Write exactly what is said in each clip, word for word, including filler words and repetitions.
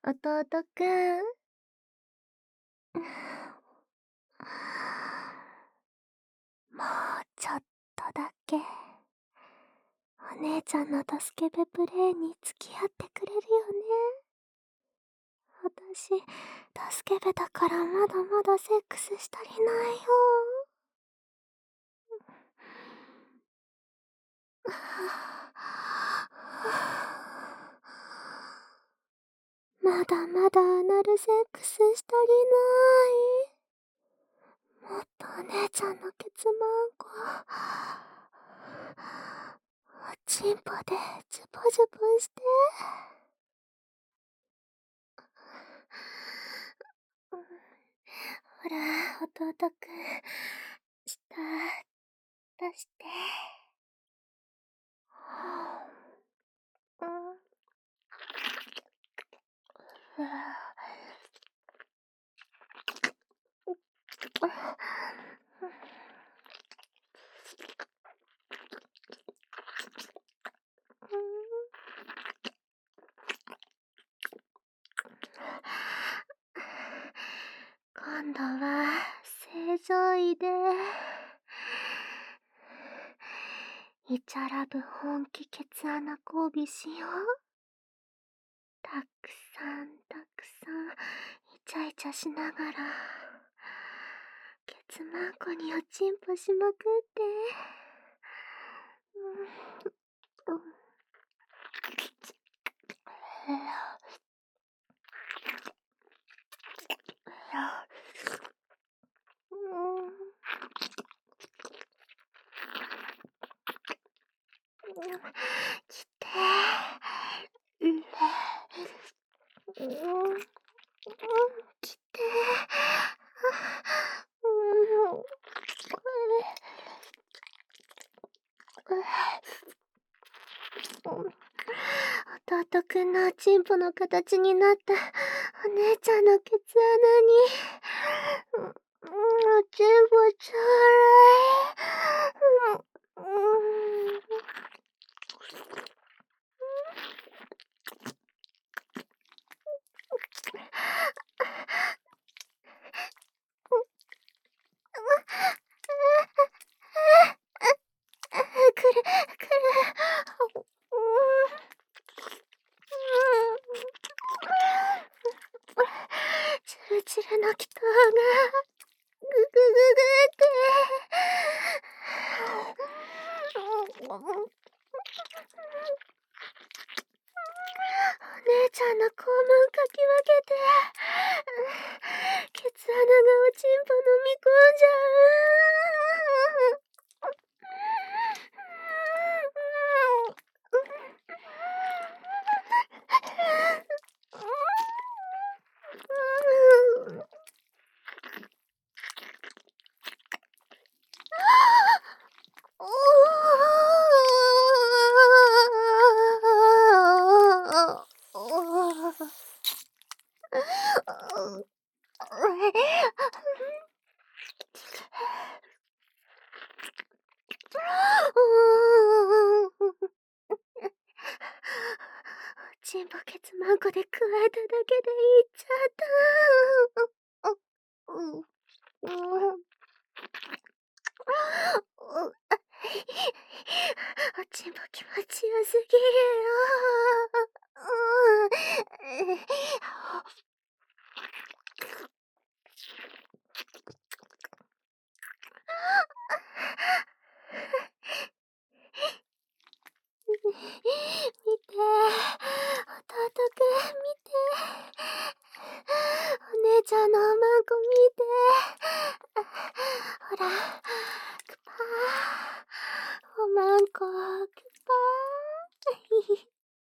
弟くん。もうちょっとだけ、お姉ちゃんのドスケベプレイに付き合ってくれるよね。私、ドスケベだからまだまだセックスしたりないよ。まだまだアナルセックスしたりない。もっとお姉ちゃんのケツマンコ、おちんぽでジュポジュポして。ほら、弟くん、舌出して。うん。今度は正常位でイチャラブ本気ケツ穴交尾しよう。たくさんたくさんイチャイチャしながらケツマンコにおちんぽしまくって。うん、うん、来て。うん、うん、来て。弟くんのおちんぽの形になったお姉ちゃんのケツ穴に、うん、おちんぽちょうだい。うん、うん、くる、くる。チルチルの気筒がぐぐぐぐって。お姉ちゃんの肛門かき分けて、ケツ穴がおちんぽ飲み込んじゃう。チンポケツマンコで加えただけでいっちゃった。うん。おちんぽ気持ちよすぎるよ。見て、弟くん見て。お姉ちゃんのおまんこ見て。ほら、クパー。おまんこ、クパー。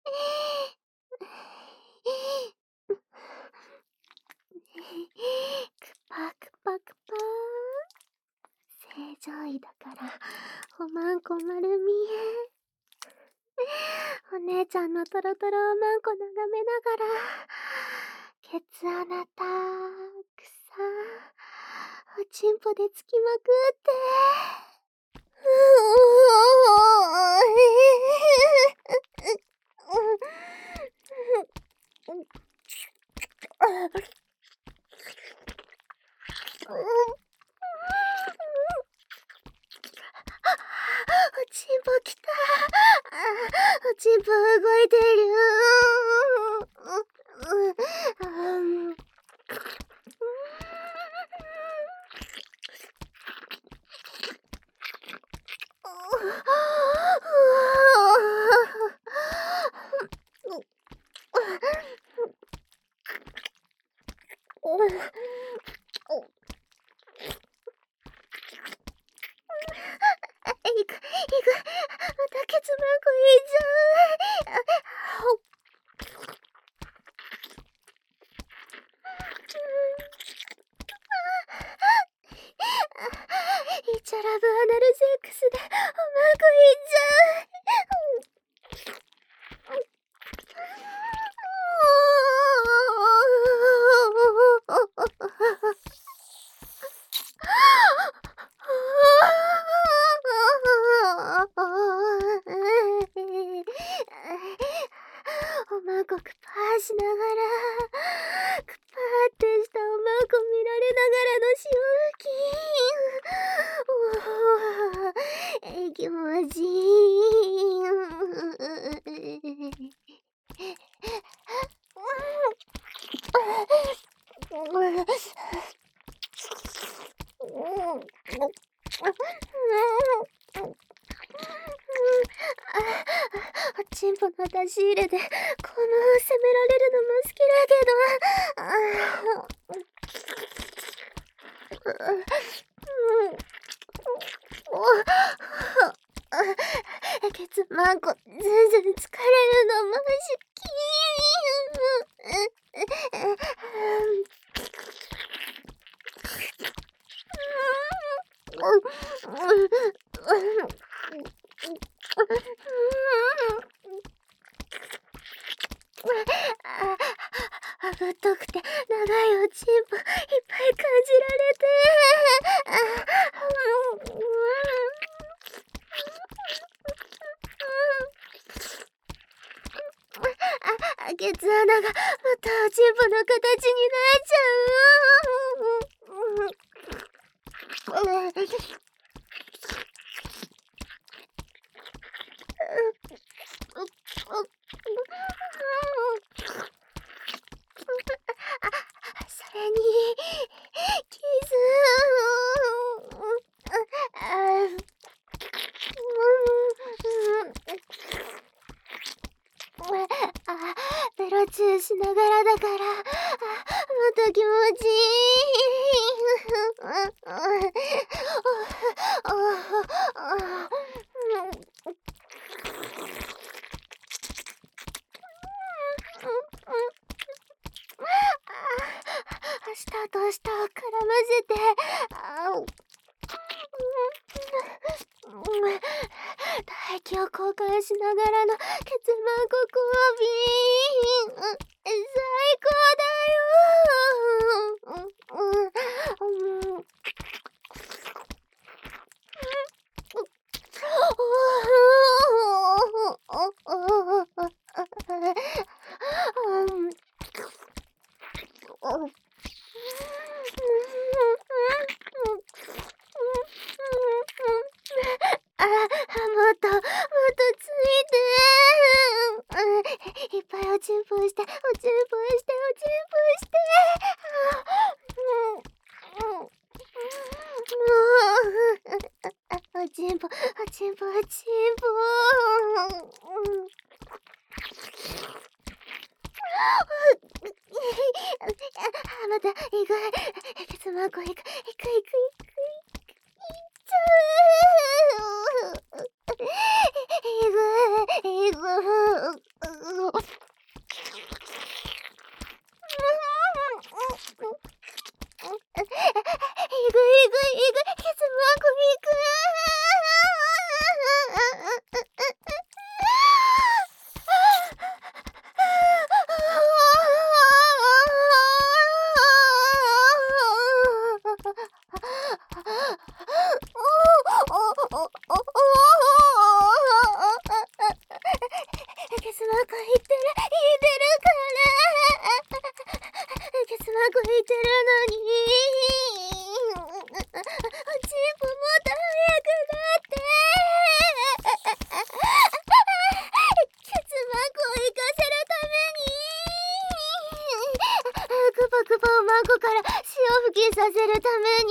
クパクパクパー。正常位だからおまんこ丸見え。お姉ちゃんのトロトロおまんこ眺めながらケツ穴たくさんおちんぽでつきまくって。 おまんこくぱーしながら、くぱーってしたおまんこ見られながらの潮吹き。おー、え、気持ちいい。おちんぽの出し入れで、この責められるのも好きだけど、ケツマンコずんずん疲れるのも好き。あぶとくて長いおちんぽいっぱい感じられて、あ、ケツ穴がまたおちんぽの形になっちゃう。それにキス。あ、ベロチューしながらだから、あ、また気持ちいい。舌と舌を絡ませて、あ唾液を交換しながらのケツマンコ交尾、最高だよ。あ、もっともっとついて。いっぱいおちんぽしておちんぽしておちんぽして。おちんぽおちんぽおちんぽ。またいく。ケツマンコいくいくいくいくいっちゃう。いくいく。いくいくいく、ケツマンコいく。ケツマンコいってるいってるから。ケツマンコいってるのに、おちんぽもっと早くなって。ケツマンコを行かせるために、クパクパおまんこから潮吹きさせるために、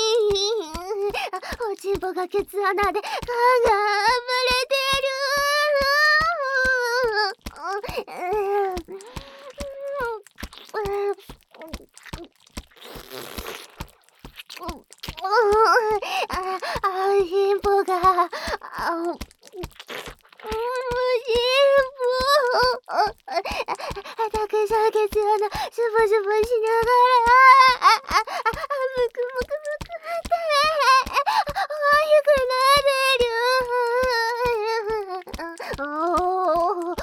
おちんぽがケツ穴でガンガン暴れてる。あ、あ、おしんぽが、あ、おしんぽ、たくさんケツ穴、シュボシュボしながら、あ、あ、あ、むくむくむくって、おいしくなれる。おー、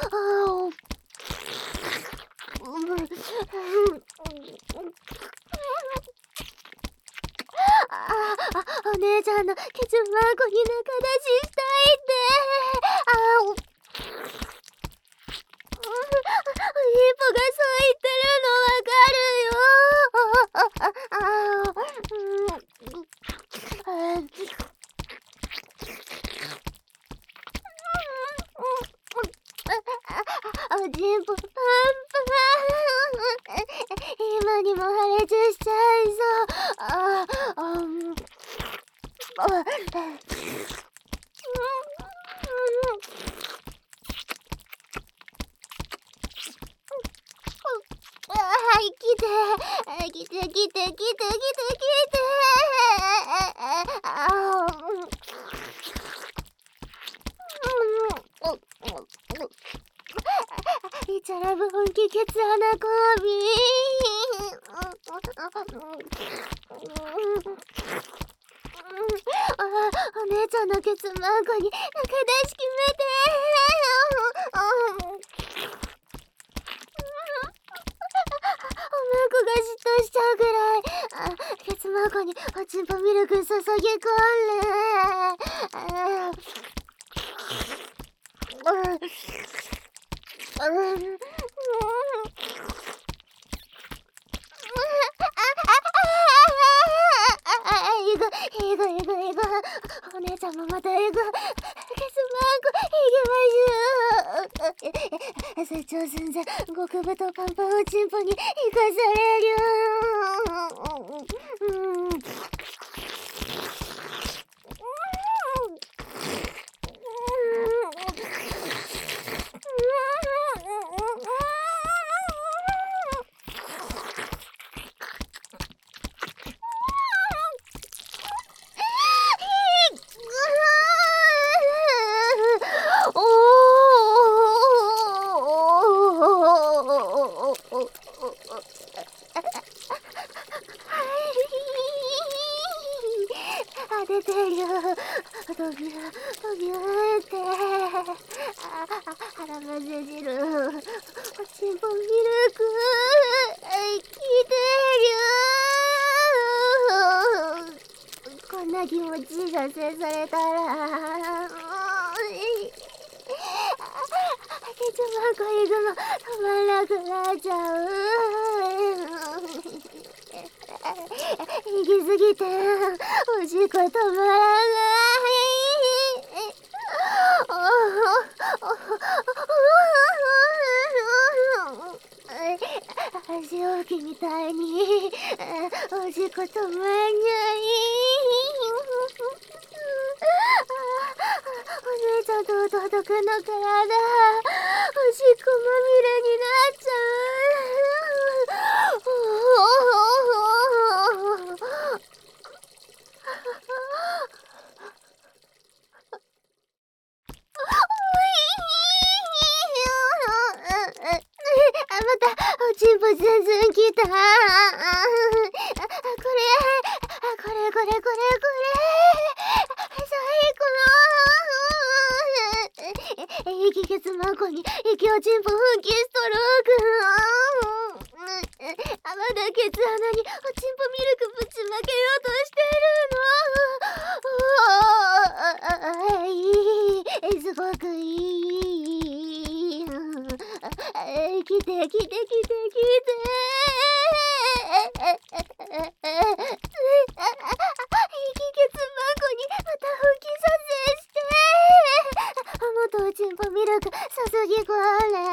ああ、お姉ちゃんのケツマンコに仲出ししたいって。あお。 ちんぽパンパン。今にも破裂しちゃいそう。ああ、うん。あ、あ、生きて、生きて、生きて、生きて、生きて、生きて。ああ、うん。イチャラブ本気ケツ穴交尾。ああ、お姉ちゃんのケツマンコに中出し決めて。おまんこが嫉妬しちゃうくらい。あ、ケツマンコにおちんぽミルク注ぎ込んで。あうん、うん、えぐ、えぐ、えぐ、えぐ。お姉ちゃんもまたえぐ。ケツマンコ、いきましょう。成長寸前、極太パンパンおちんぽに生かされる。うん。出てるよ。ドビュー、ドビューって。あ、腹混ぜ汁。おちんぽミルク。来てる。こんな気持ちがせされたら。ケツマンコ行くの止まらなくなっちゃう。行き過ぎておしっこ止まらない。足置きみたいにおしっこ止まらない。お姉ちゃんと弟くんの体おしっこまみれになっちゃう。あ、またおちんぽ全然きた。これ、これこれこれこれ最高。息ケツマンコに息おちんぽ奮起ストローク。あ、まだケツ穴におちんぽミルクぶちまけようとしてるの。いい、すごくいい。来て来て来て来て。おちんぽミルク注ぎ込んで。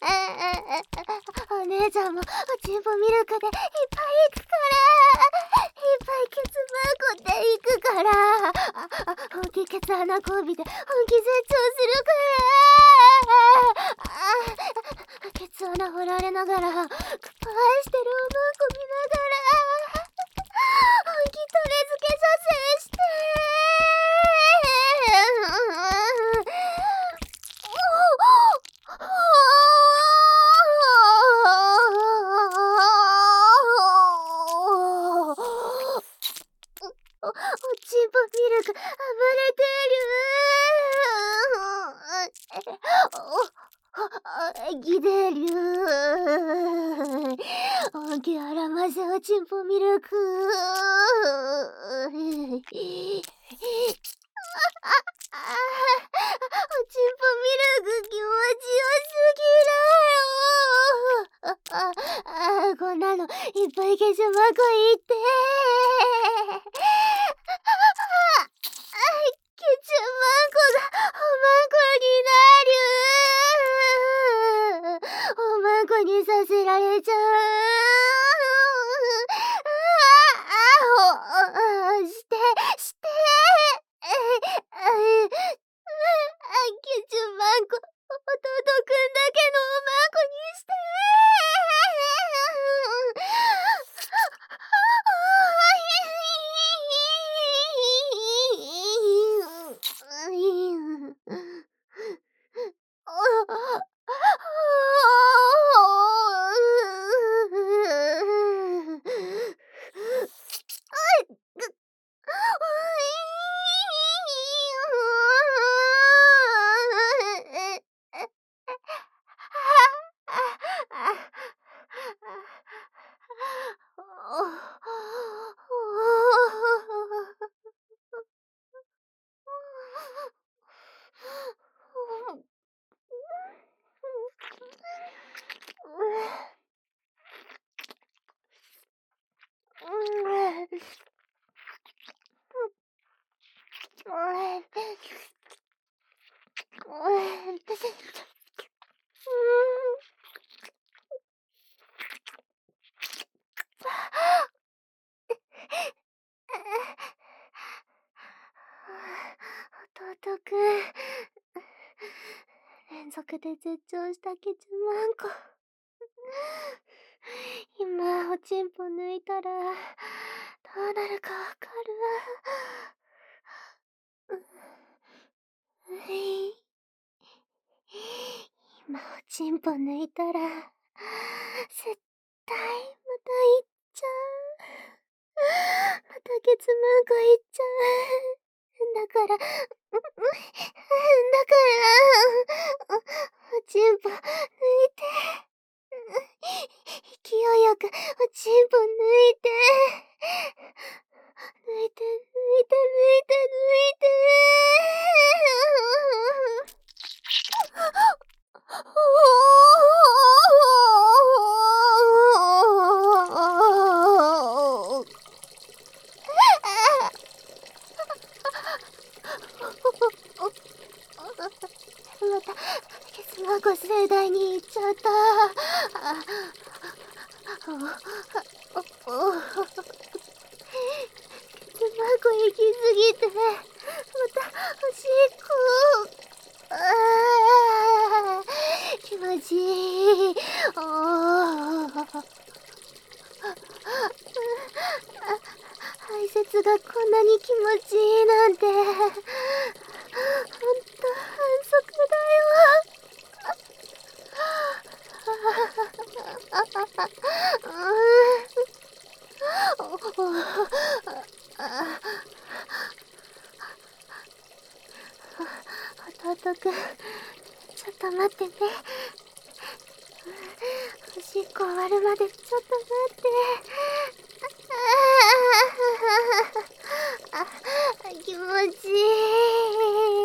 お姉ちゃんもおちんぽミルクでいっぱい行くからいっぱいケツマンコって行くから。あ、本気ケツ穴交尾で本気絶頂するから。ケツ穴掘られながらくっぱいしてるおまんこ見ながら本気取れ付けさせして。おちんぽミルクあぶれてる。ギデリュー。おきあらませおちんぽミルク。おちんぽミルク気持ちよすぎだよ。ああ、こんなのいっぱいケツマンコいって。ケツマンコがおまんこになる。 マンコにさせられちゃう。ああ、して、して。ケチュマンコ、弟くんだけのおまんこにして。弟くん、連続で絶頂したケチュマンコ。今おちんぽ抜いたらどうなるかわかる？うい。今おちんぽ抜いたら絶対また行っちゃう。またケツマンコ行っちゃう。だから、だから、おちんぽ抜いて。勢いよくおちんぽ抜いて。抜いて、抜いて、抜いて、抜いて。また、ケツマンコ盛大に行っちゃった。ケツマンコ行きすぎて、また、おしっこ。あー、気持ちいい。おー。排泄がこんなに気持ちいいなんて、ほんと反則だよ。弟くん、ちょっと待ってね。おしっこ終わるまでちょっと待って。ああ、気持ちいい。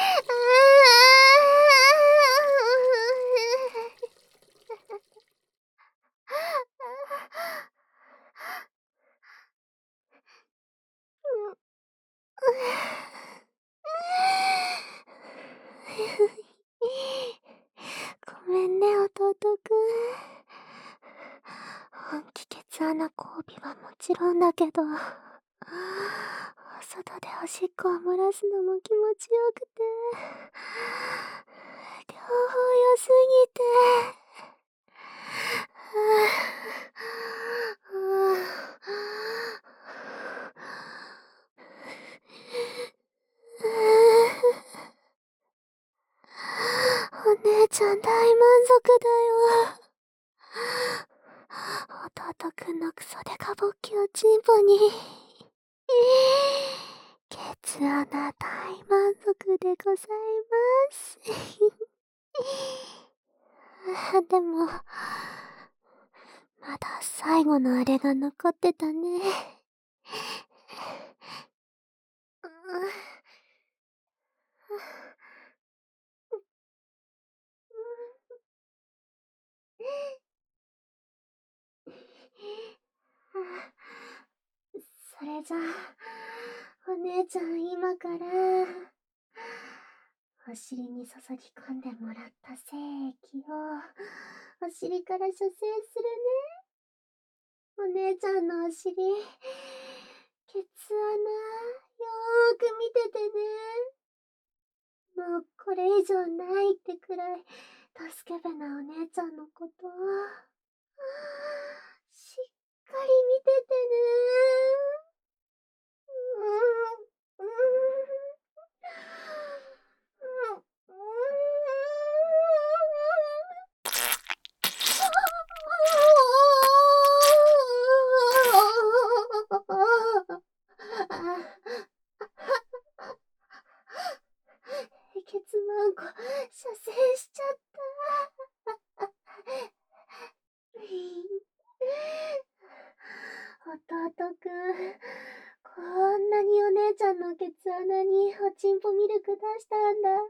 ごめんね、弟くん。本気ケツ穴交尾はもちろんだけど、外でおしっこを漏らすのも気持ちよくて、両方良すぎて。お姉ちゃん大満足だよ。弟くんのクソデカボッキをチンポに。ケツ穴大満足でございます。でも、まだ最後のあれが残ってたね。それじゃあ、お姉ちゃん今から、お尻に注ぎ込んでもらった精液を、おお尻から射精するね。お姉ちゃんのお尻、ケツ穴、よーく見ててね。もうこれ以上ないってくらい、助けべなお姉ちゃんのこと、しっかり見ててね。うーん、うーん、うーん、うーん。ケツマンコ、射精しちゃった。弟くん、こんなにお姉ちゃんのケツ穴におちんぽミルク出したんだ。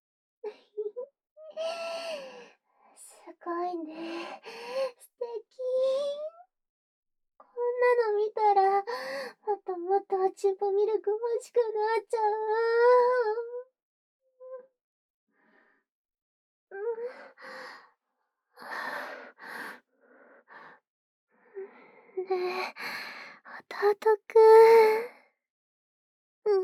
すごいね。素敵。こんなの見たら、もっともっとおちんぽミルク欲しくなっちゃう。うん。ねえ、弟くん。うん。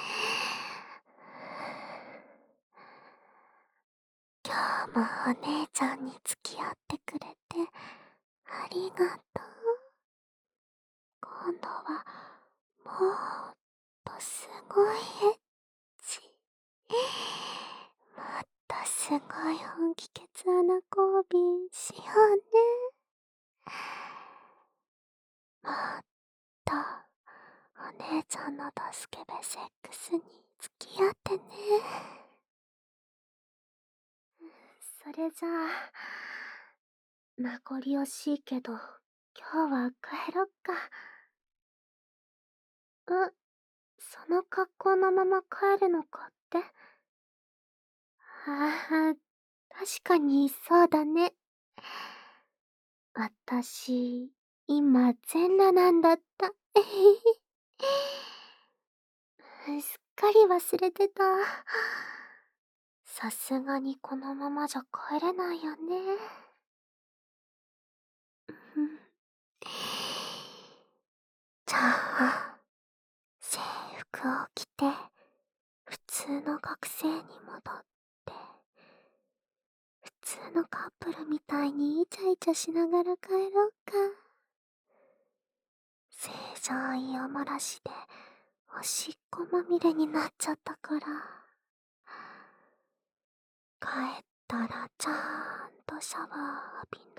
今日もお姉ちゃんに付き合ってくれてありがとう。今度はもっとすごいエッチ、もっとすごい本気ケツ穴交尾しようね。もっとお姉ちゃんの助けべセックスに付き合ってね。それじゃあ、名残惜しいけど今日は帰ろっか。ん、その格好のまま帰るのかって。ああ、確かにそうだね。あたし、今全裸なんだった。すっかり忘れてた。さすがにこのままじゃ帰れないよね。じゃあ、制服を着て、普通の学生に戻って、普通のカップルみたいにイチャイチャしながら帰ろうか。正常位を漏らして、おしっこまみれになっちゃったから。帰ったらちゃんとシャワー浴び